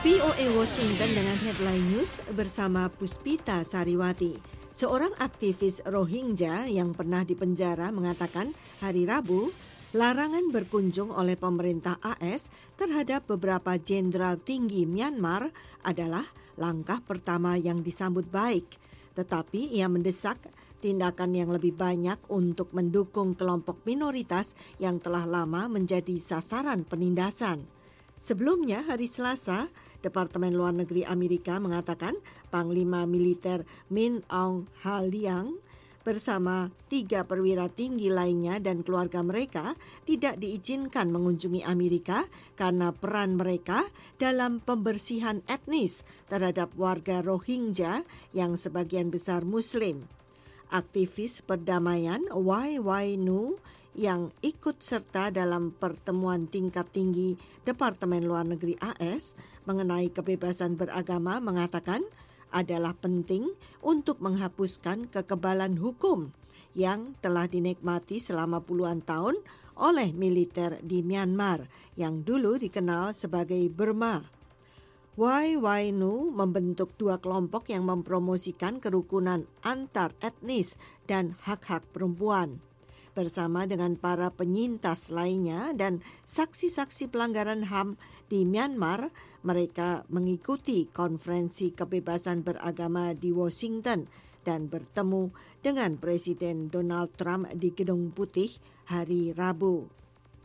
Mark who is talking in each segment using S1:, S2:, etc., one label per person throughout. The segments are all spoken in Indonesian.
S1: VOA Washington dengan headline news bersama Puspita Sariwati. Seorang aktivis Rohingya yang pernah dipenjara mengatakan hari Rabu, larangan berkunjung oleh pemerintah AS terhadap beberapa jenderal tinggi Myanmar adalah langkah pertama yang disambut baik. Tetapi ia mendesak tindakan yang lebih banyak untuk mendukung kelompok minoritas yang telah lama menjadi sasaran penindasan. Sebelumnya, hari Selasa, Departemen Luar Negeri Amerika mengatakan Panglima Militer Min Aung Hlaing bersama 3 perwira tinggi lainnya dan keluarga mereka tidak diizinkan mengunjungi Amerika karena peran mereka dalam pembersihan etnis terhadap warga Rohingya yang sebagian besar Muslim. Aktivis perdamaian YY Nu yang ikut serta dalam pertemuan tingkat tinggi Departemen Luar Negeri AS mengenai kebebasan beragama mengatakan adalah penting untuk menghapuskan kekebalan hukum yang telah dinikmati selama puluhan tahun oleh militer di Myanmar yang dulu dikenal sebagai Burma. YY Nu membentuk 2 kelompok yang mempromosikan kerukunan antar etnis dan hak-hak perempuan. Bersama dengan para penyintas lainnya dan saksi-saksi pelanggaran HAM di Myanmar, mereka mengikuti konferensi kebebasan beragama di Washington dan bertemu dengan Presiden Donald Trump di Gedung Putih hari Rabu.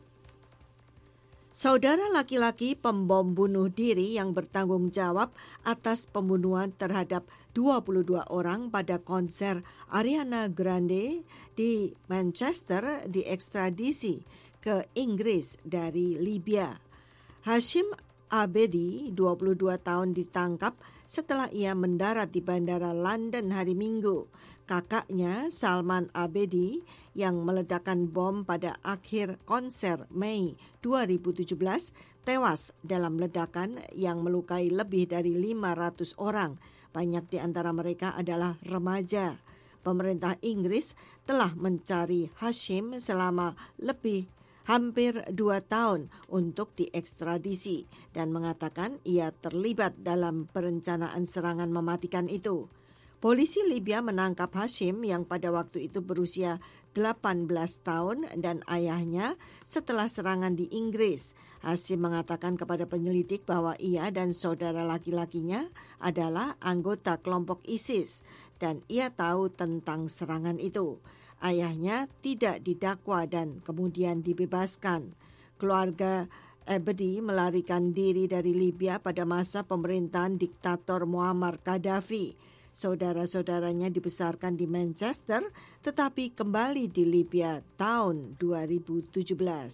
S1: Saudara laki-laki pembom bunuh diri yang bertanggung jawab atas pembunuhan terhadap 22 orang pada konser Ariana Grande di Manchester diekstradisi ke Inggris dari Libya. Hashim Abedi, 22 tahun ditangkap setelah ia mendarat di Bandara London hari Minggu. Kakaknya, Salman Abedi, yang meledakkan bom pada akhir konser Mei 2017, tewas dalam ledakan yang melukai lebih dari 500 orang. Banyak di antara mereka adalah remaja. Pemerintah Inggris telah mencari Hashim selama hampir 2 tahun untuk diekstradisi dan mengatakan ia terlibat dalam perencanaan serangan mematikan itu. Polisi Libya menangkap Hashim yang pada waktu itu berusia 18 tahun dan ayahnya setelah serangan di Inggris. Hashim mengatakan kepada penyelidik bahwa ia dan saudara laki-lakinya adalah anggota kelompok ISIS dan ia tahu tentang serangan itu. Ayahnya tidak didakwa dan kemudian dibebaskan. Keluarga Abedi melarikan diri dari Libya pada masa pemerintahan diktator Muammar Gaddafi. Saudara-saudaranya dibesarkan di Manchester tetapi kembali di Libya tahun 2017.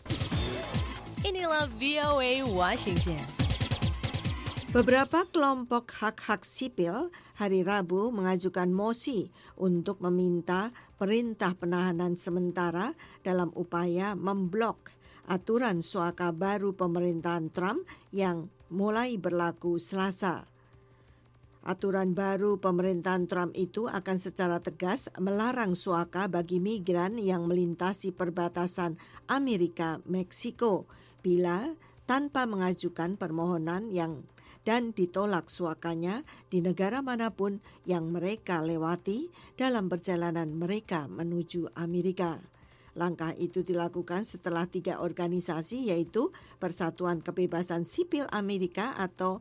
S2: Inilah VOA Washington.
S1: Beberapa kelompok hak-hak sipil hari Rabu mengajukan mosi untuk meminta perintah penahanan sementara dalam upaya memblok aturan suaka baru pemerintahan Trump yang mulai berlaku Selasa. Aturan baru pemerintahan Trump itu akan secara tegas melarang suaka bagi migran yang melintasi perbatasan Amerika-Meksiko bila tanpa mengajukan permohonan dan ditolak suakanya di negara manapun yang mereka lewati dalam perjalanan mereka menuju Amerika. Langkah itu dilakukan setelah 3 organisasi yaitu Persatuan Kebebasan Sipil Amerika atau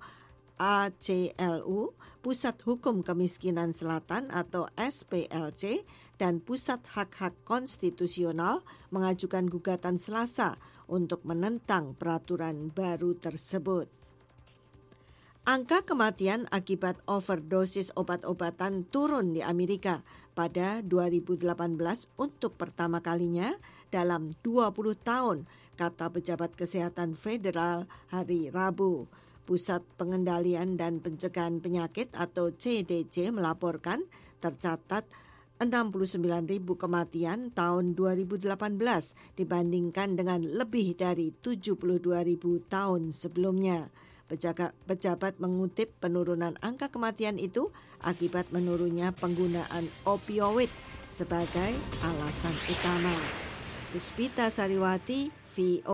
S1: ACLU, Pusat Hukum Kemiskinan Selatan atau SPLC, dan Pusat Hak-Hak Konstitusional mengajukan gugatan Selasa untuk menentang peraturan baru tersebut. Angka kematian akibat overdosis obat-obatan turun di Amerika pada 2018 untuk pertama kalinya dalam 20 tahun, kata pejabat kesehatan federal hari Rabu. Pusat Pengendalian dan Pencegahan Penyakit atau CDC melaporkan tercatat 69.000 kematian tahun 2018 dibandingkan dengan lebih dari 72.000 tahun sebelumnya. Pejabat mengutip penurunan angka kematian itu akibat menurunnya penggunaan opioid sebagai alasan utama. Puspita Sariwati, VOA.